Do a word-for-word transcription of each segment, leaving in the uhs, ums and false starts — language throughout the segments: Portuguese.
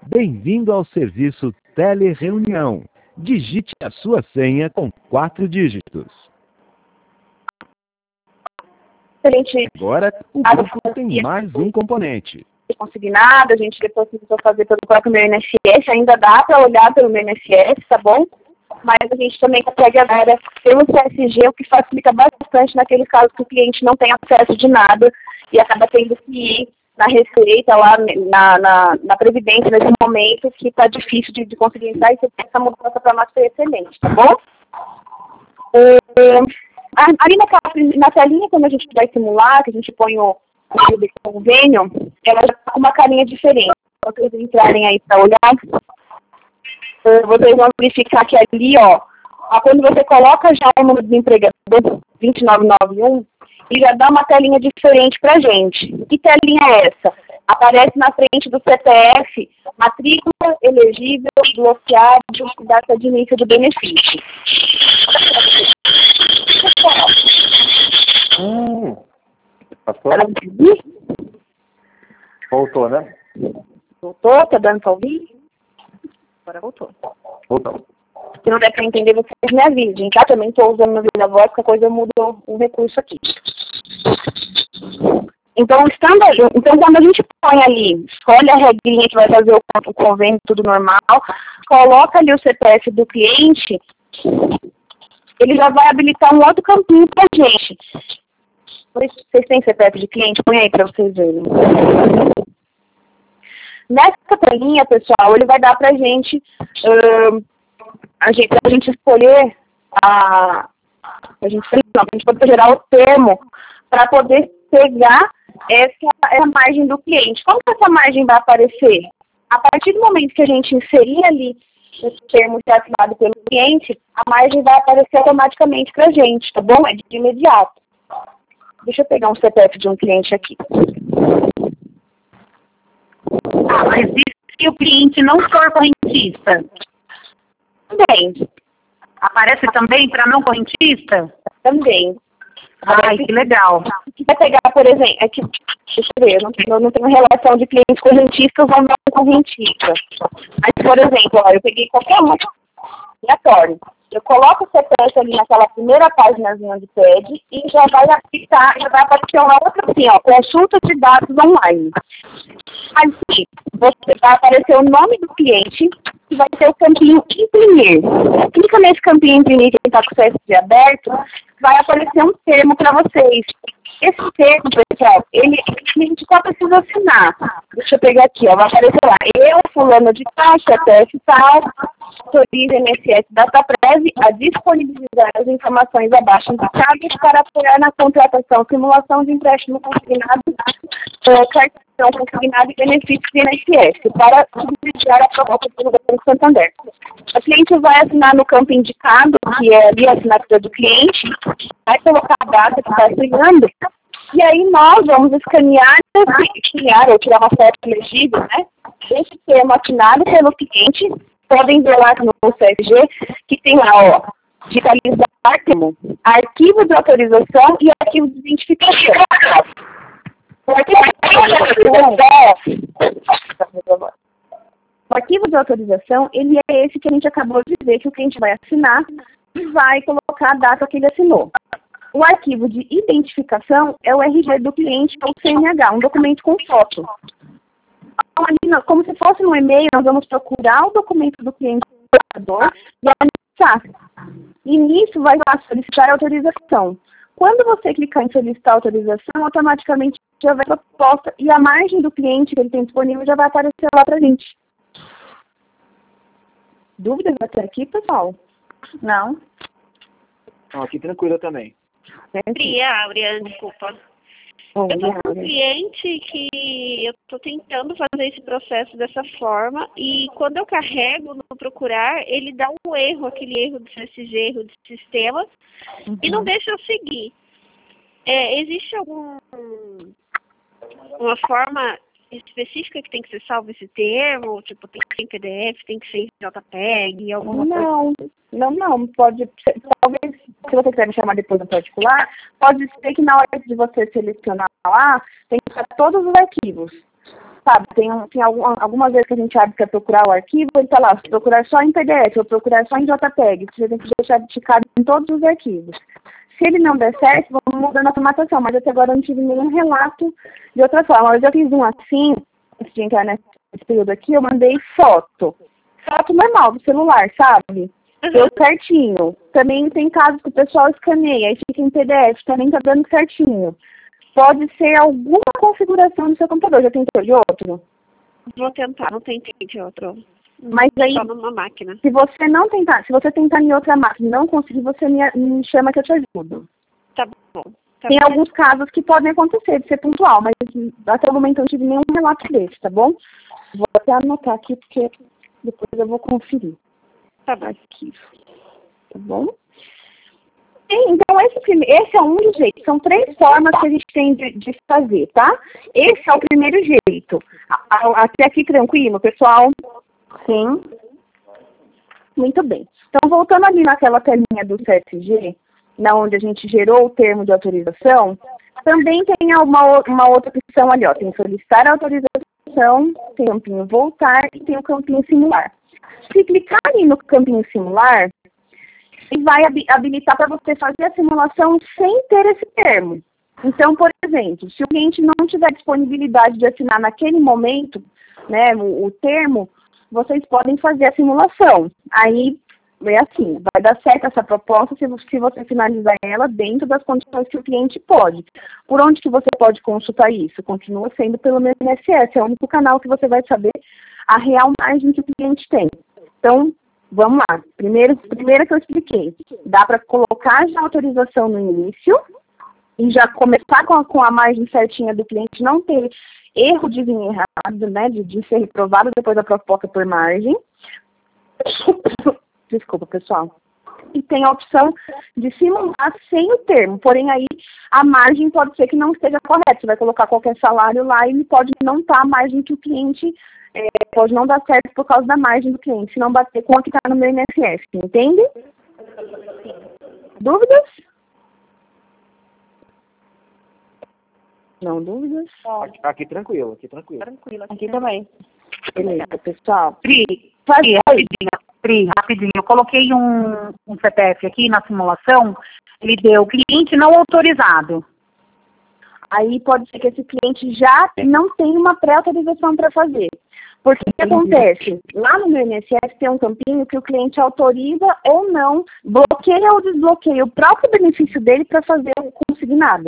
Bem-vindo ao serviço Telereunião. Digite a sua senha com quatro dígitos. Gente, Agora, o grupo tem mais um componente. Consignado, a gente depois precisou fazer pelo próprio meu I N S S, ainda dá para olhar pelo meu I N S S, tá bom? Mas a gente também consegue agora pelo C S G, o que facilita bastante naquele caso que o cliente não tem acesso de nada e acaba tendo que ir na Receita, lá na, na, na Previdência, nesse momento que está difícil de, de conseguir entrar, e essa mudança para nós foi excelente, tá bom? É, ali na, na telinha, quando a gente vai simular, que a gente põe o de convênio, ela já está com uma carinha diferente. Se vocês entrarem aí para olhar, vocês vão verificar que ali, ó, quando você coloca já o número do empregador dois nove nove um, ele já dá uma telinha diferente para a gente. Que telinha é essa? Aparece na frente do C P F, matrícula, elegível, glossário e data de início do benefício. Hum. Passou? Voltou, né? Voltou? Tá dando para ouvir? Agora voltou. Voltou. Se não der para entender, vocês me avisem, tá? Também estou usando meu Viva Voz, porque a coisa mudou um recurso aqui. Então, estando aí, então, quando a gente põe ali, escolhe a regrinha que vai fazer o, o convênio, tudo normal, coloca ali o C P F do cliente, ele já vai habilitar um outro campinho para a gente. Vocês têm C P F de cliente? Põe aí para vocês verem. Nessa telinha, pessoal, ele vai dar para gente, uh, a gente, a gente escolher a, a gente, não, a gente pode gerar o termo para poder pegar essa, essa margem do cliente. Como que essa margem vai aparecer? A partir do momento que a gente inserir ali esse termo que é assinado pelo cliente, a margem vai aparecer automaticamente para a gente, tá bom? É de imediato. Deixa eu pegar um C P F de um cliente aqui. Ah, mas e se o cliente não for correntista? Também. Aparece também para não correntista? Também. Ai, que legal. Vai pegar, por exemplo, é que, deixa eu ver, eu não, eu não tenho relação de clientes correntistas ou não correntistas. Mas, por exemplo, ó, eu peguei qualquer um aleatório. Eu coloco o C P F ali naquela primeira páginazinha de P E D e já vai aplicar, já vai aparecer uma outra assim, ó, consulta de dados online. Assim, você vai aparecer o nome do cliente e vai ter o campinho imprimir. Clica nesse campinho imprimir que está com o C S G aberto, vai aparecer um termo para vocês. Esse termo, pessoal, ele, a gente só precisa assinar. Deixa eu pegar aqui, ó, vai aparecer lá. Eu, fulano de tal, C P F tal, autoriza I N S S DataPrev a disponibilizar as informações abaixo indicadas para apoiar na contratação, simulação de empréstimo consignado, uh, cartão consignado e benefícios do I N S S, para subsidiar a proposta do governo de Santander. O cliente vai assinar no campo indicado, que é ali a assinatura do cliente, vai colocar a data que está assinando, e aí nós vamos escanear, escanear ou tirar uma foto legível, né? Esse termo assinado pelo cliente, podem ver lá no C S G, que tem lá, ó, digitalizar termo, arquivo de autorização e arquivo de identificação. O arquivo de autorização, o arquivo de autorização, ele é esse que a gente acabou de dizer, que o cliente vai assinar e vai colocar a data que ele assinou. O arquivo de identificação é o R G do cliente, ou C N H, um documento com foto. Como se fosse um e-mail, nós vamos procurar o documento do cliente e anexar. E nisso vai lá solicitar a autorização. Quando você clicar em solicitar autorização, automaticamente já vai a proposta e a margem do cliente que ele tem disponível já vai aparecer lá para a gente. Dúvidas até aqui, pessoal? Não? Não, aqui tranquilo também. Bria, Áurea, desculpa. Bom, eu estou com um cliente que eu estou tentando fazer esse processo dessa forma e quando eu carrego no procurar, ele dá um erro, aquele erro de C S G, erro de sistema, uhum. E não deixa eu seguir. É, existe algum uma forma específica que tem que ser salvo esse termo? Tipo, tem que ser em P D F, tem que ser em JPEG, alguma não, coisa? Não, não, pode, talvez, se você quiser me chamar depois no particular, pode ser que na hora de você selecionar lá, tem que estar todos os arquivos. Sabe, tem, um, tem algum, algumas vezes que a gente abre para procurar o arquivo, ele está lá, se procurar só em P D F, ou procurar só em JPEG, você tem que deixar ticado em todos os arquivos. Se ele não der certo, vamos mudando a formatação, mas até agora eu não tive nenhum relato de outra forma. Eu já fiz um assim, antes de entrar nesse período aqui, eu mandei foto. Foto normal do celular, sabe? Deu certinho. Também tem casos que o pessoal escaneia, aí fica em P D F, também tá dando certinho. Pode ser alguma configuração do seu computador. Já tentou de outro? Vou tentar, não tentei de outro. Mas aí, só numa máquina. Se você não tentar, se você tentar em outra máquina e não conseguir, você me, me chama que eu te ajudo. Tá bom. Tá Tem bom. alguns casos que podem acontecer, de ser pontual, mas até o momento eu não tive nenhum relato desse, tá bom? Vou até anotar aqui, porque depois eu vou conferir. Tá bom. Arquivo. Tá bom? Então, esse, esse é um dos jeitos. São três formas que a gente tem de, de fazer, tá? Esse é o primeiro jeito. Até aqui tranquilo, pessoal? Sim. Muito bem. Então, voltando ali naquela telinha do C S G, na onde a gente gerou o termo de autorização, também tem uma, uma outra opção ali, ó. Tem solicitar a autorização, tem o campinho voltar e tem o campinho simular. Se clicar ali no campinho simular, ele vai habilitar para você fazer a simulação sem ter esse termo. Então, por exemplo, se o cliente não tiver disponibilidade de assinar naquele momento, né, o, o termo, vocês podem fazer a simulação. Aí, é assim, vai dar certo essa proposta se, se você finalizar ela dentro das condições que o cliente pode. Por onde que você pode consultar isso? Continua sendo pelo meu I N S S, é o único canal que você vai saber a real margem que o cliente tem. Então, vamos lá. Primeiro, primeiro que eu expliquei, dá para colocar já a autorização no início e já começar com a, com a margem certinha do cliente, não ter erro de vir errado, né, de, de ser reprovado depois da proposta por margem. Desculpa, pessoal. E tem a opção de simular sem o termo, porém aí a margem pode ser que não esteja correta. Você vai colocar qualquer salário lá e ele pode não estar a margem que o cliente... É, pode não dar certo por causa da margem do cliente, se não bater com a que está no meu I N S S, entende? Dúvidas? Não, dúvidas? Aqui, aqui tranquilo, aqui tranquilo. Tranquilo, aqui, aqui também. Beleza, pessoal. Pri, Pri, rapidinho, Pri, rapidinho. Eu coloquei um, um C P F aqui na simulação, ele deu cliente não autorizado. Aí pode ser que esse cliente já não tenha uma pré-autorização para fazer. Porque o que acontece? Lá no meu I N S S tem um campinho que o cliente autoriza ou não, bloqueia ou desbloqueia o próprio benefício dele para fazer o consignado.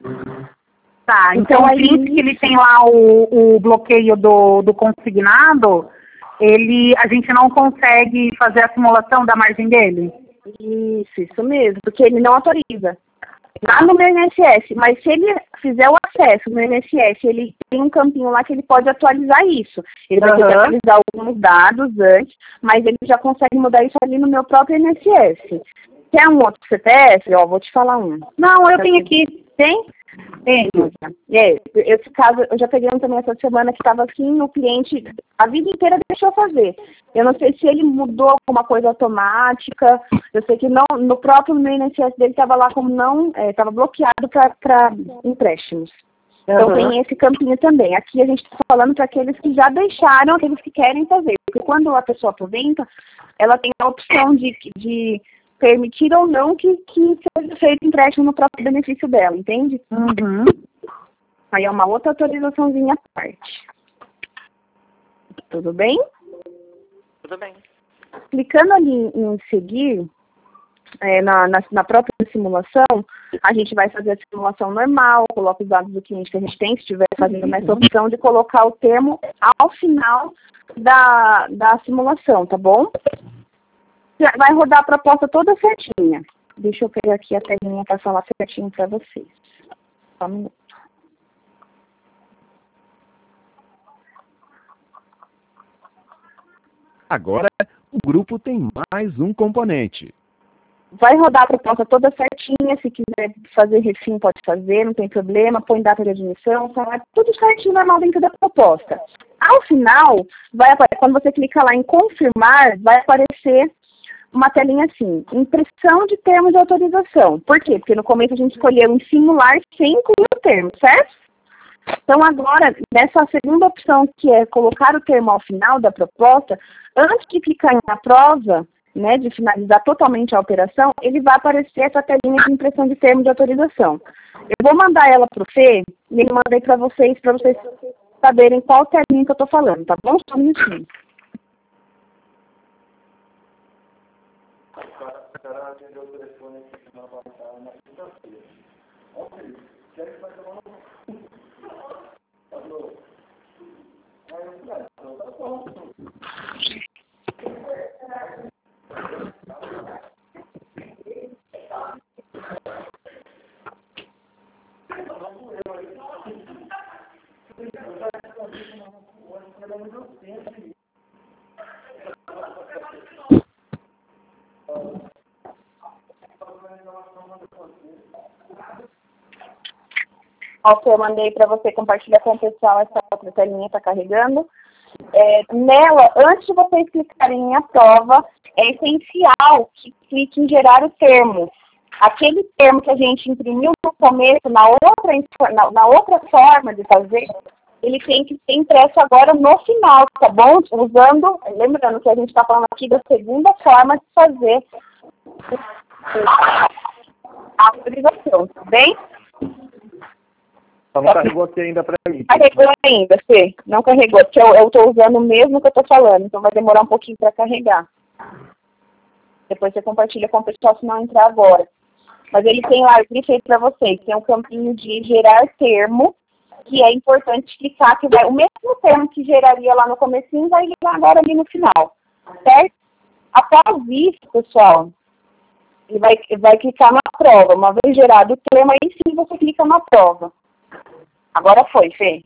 Tá, então, então o aí... cliente que ele tem lá o, o bloqueio do, do consignado, ele, a gente não consegue fazer a simulação da margem dele? Isso, isso mesmo, porque ele não autoriza. Lá no meu I N S S, mas se ele fizer o acesso no I N S S, ele tem um campinho lá que ele pode atualizar isso. Ele vai uhum. ter que atualizar alguns dados antes, mas ele já consegue mudar isso ali no meu próprio I N S S. Quer um outro C P F? Ó, vou te falar um. Não, eu tenho aqui. Tem? Tem. É, esse caso, eu já peguei um também essa semana que estava assim, o cliente a vida inteira deixou fazer. Eu não sei se ele mudou alguma coisa automática, eu sei que não, no próprio I N S S dele estava lá como não, estava é, bloqueado para empréstimos. Então uhum. tem esse campinho também. Aqui a gente está falando para aqueles que já deixaram, aqueles que querem fazer. Porque quando a pessoa aposenta, ela tem a opção de... de permitir ou não que, que seja feito empréstimo no próprio benefício dela, entende? Uhum. Aí é uma outra autorizaçãozinha à parte. Tudo bem? Tudo bem. Clicando ali em seguir, é, na, na, na própria simulação, a gente vai fazer a simulação normal, coloca os dados do cliente que a gente tem, se estiver fazendo essa opção de colocar o termo ao final da, da simulação, tá bom? Vai rodar a proposta toda certinha. Deixa eu pegar aqui a telinha para falar certinho para vocês. Só um minuto. Agora, o grupo tem mais um componente. Vai rodar a proposta toda certinha. Se quiser fazer refim, pode fazer, não tem problema. Põe data de admissão, salário, tudo certinho, normal dentro da proposta. Ao final, vai aparecer, quando você clica lá em confirmar, vai aparecer uma telinha assim, impressão de termos de autorização. Por quê? Porque no começo a gente escolheu em simular sem incluir o termo, certo? Então, agora, nessa segunda opção, que é colocar o termo ao final da proposta, antes de clicar em aprova, né, de finalizar totalmente a operação, ele vai aparecer essa telinha de impressão de termo de autorização. Eu vou mandar ela para o Fê, e ele manda aí para vocês, para vocês saberem qual telinha que eu estou falando, tá bom? Só um minutinho. Ó, que eu mandei para você compartilhar com o pessoal, essa outra telinha está carregando. É, nela, antes de vocês clicarem em aprova, é essencial que clique em gerar o termo. Aquele termo que a gente imprimiu no começo, na outra, na, na outra forma de fazer, ele tem que ser impresso agora no final, tá bom? Usando, lembrando que a gente está falando aqui da segunda forma de fazer a autorização, tudo bem? Só não carregou aqui ainda para mim. Carregou ainda, Fê. Não carregou, porque eu estou usando o mesmo que eu estou falando, então vai demorar um pouquinho para carregar. Depois você compartilha com o pessoal se não entrar agora. Mas ele tem lá, eu cliquei para vocês, tem um campinho de gerar termo, que é importante clicar, que vai, o mesmo termo que geraria lá no comecinho, vai ligar agora ali no final, certo? Após isso, pessoal, ele vai, vai clicar na prova. Uma vez gerado o termo, aí sim você clica na prova. Agora foi, Fê.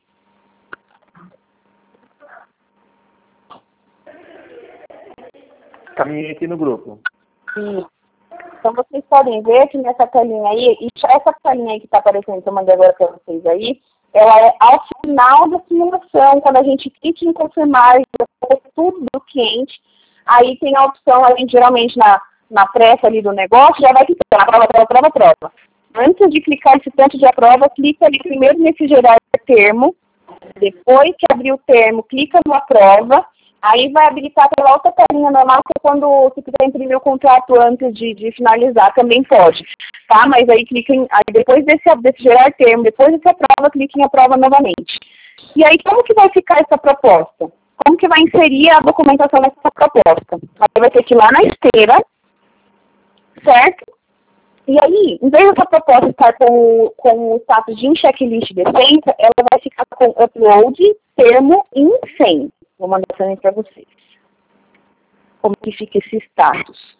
Caminhei aqui no grupo. Sim. Então, vocês podem ver que nessa telinha aí, e essa telinha aí que está aparecendo, que eu mandei agora para vocês aí, ela é ao final da simulação, quando a gente clica em confirmar, tudo do cliente, aí tem a opção, a gente geralmente na, na pressa ali do negócio, já vai clicar, prova, prova, prova, prova. Antes de clicar esse tanto de aprova, clica ali primeiro nesse gerar termo, depois que abrir o termo, clica no aprova, aí vai habilitar aquela outra telinha normal, que é quando você quiser imprimir o contrato antes de, de finalizar, também pode, tá? Mas aí clica em, aí depois desse, desse gerar termo, depois dessa aprova, clica em aprova novamente. E aí, como que vai ficar essa proposta? Como que vai inserir a documentação nessa proposta? Aí vai ter que ir lá na esteira, certo? E aí, em vez dessa proposta estar com, com o status de em checklist decente, ela vai ficar com upload, termo e em sem. Vou mandar também para vocês. Como que fica esse status.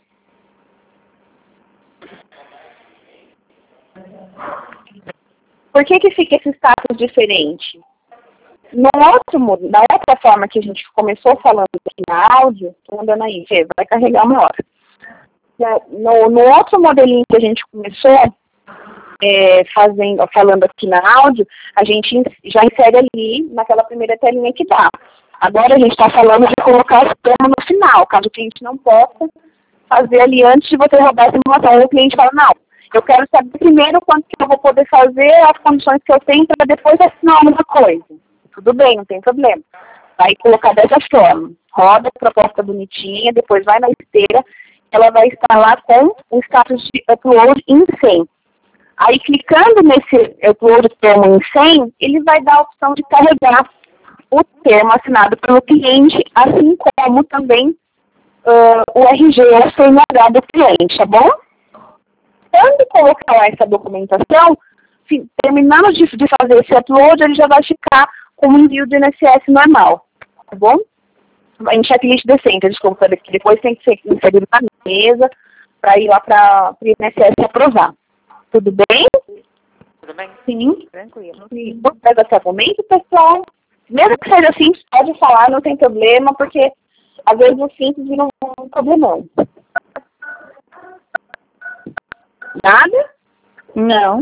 Por que que fica esse status diferente? No outro, na outra forma que a gente começou falando aqui na áudio, estou mandando aí, Fê, vai carregar uma hora. No, no outro modelinho que a gente começou, é, fazendo, falando aqui na áudio, a gente já insere ali naquela primeira telinha que dá. Agora a gente está falando de colocar esse termo no final, caso o cliente não possa fazer ali antes de você rodar a simulação. O cliente fala, não, eu quero saber primeiro quanto que eu vou poder fazer, as condições que eu tenho, para depois assinar alguma coisa. Tudo bem, não tem problema. Vai colocar dessa forma. Roda a proposta bonitinha, depois vai na esteira, ela vai estar lá com o status de upload em cem. Aí, clicando nesse upload termo em cem, ele vai dar a opção de carregar o termo assinado pelo cliente, assim como também uh, o R G ou o C N H do cliente, tá bom? Quando colocar lá essa documentação, terminando de, de fazer esse upload, ele já vai ficar com o envio do I N S S normal, tá bom? Em checklist decente, desculpa, que depois tem que ser inserido na mesa para ir lá para o I N S S aprovar. Tudo bem? Tudo bem? Sim. Tranquilo. Sim. Pega esse argumento, pessoal. Mesmo que seja simples, pode falar, não tem problema, porque às vezes o simples vira um problemão. Nada? Não.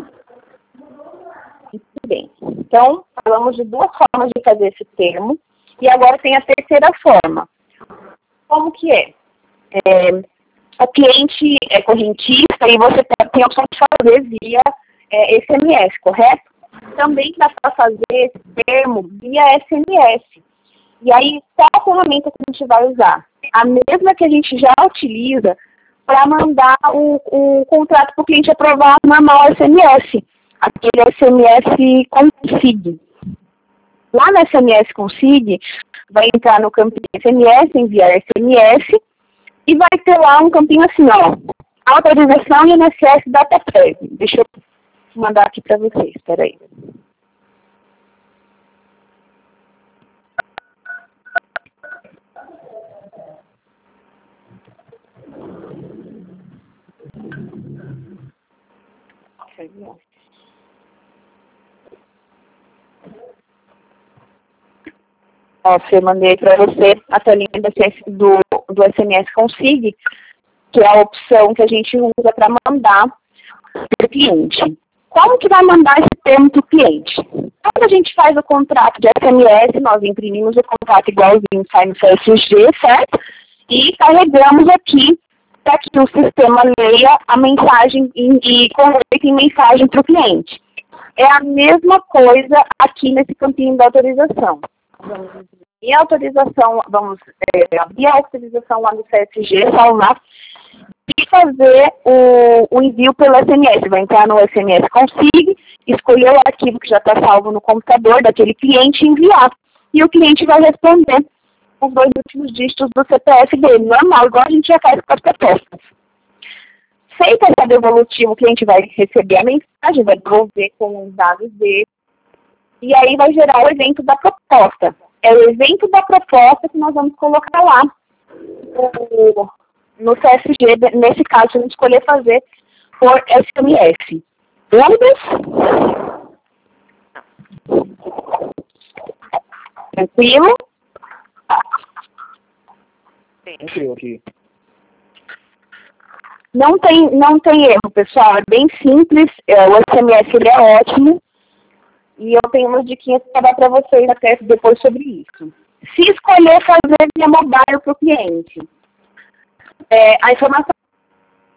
Muito bem. Então, falamos de duas formas de fazer esse termo. E agora tem a terceira forma. Como que é? É o cliente é correntista e você tem a opção de fazer via é, S M S, correto? também dá para fazer esse termo via S M S. E aí, qual a ferramenta que a gente vai usar? A mesma que a gente já utiliza para mandar o, o contrato para o cliente aprovar normal S M S. Aquele S M S Config. Lá no S M S Config, vai entrar no campinho S M S, enviar S M S, e vai ter lá um campinho assim, ó, autorização I N S S DataPrev. Deixa eu mandar aqui para vocês, espera aí. Ó, eu mandei para você a telinha do, do S M S Config, que é a opção que a gente usa para mandar para o cliente. Como que vai mandar esse termo para o cliente? Quando a gente faz o contrato de S M S, nós imprimimos o contrato igualzinho, sai no C S G, certo? E carregamos aqui para que o sistema leia a mensagem e, e converte em mensagem para o cliente. É a mesma coisa aqui nesse campinho da autorização. Vamos abrir a autorização, vamos é, abrir a autorização lá no C S G, salvar e fazer o, o envio pelo S M S. Vai entrar no S M S Config, escolher o arquivo que já está salvo no computador daquele cliente e enviar. E o cliente vai responder os dois últimos dígitos do C P F dele, normal, igual a gente já faz com as propostas. Feita essa devolutiva, o cliente vai receber a mensagem, vai devolver com os dados dele, e aí vai gerar o evento da proposta. É o evento da proposta que nós vamos colocar lá no, no C S G, nesse caso, se a gente escolher fazer por S M S. Dúvidas? Tranquilo? Tranquilo aqui. Não tem, não tem erro, pessoal. É bem simples. É, o S M S ele é ótimo. E eu tenho umas diquinhas para dar para vocês até depois sobre isso. Se escolher fazer via mobile para o cliente, é, a informação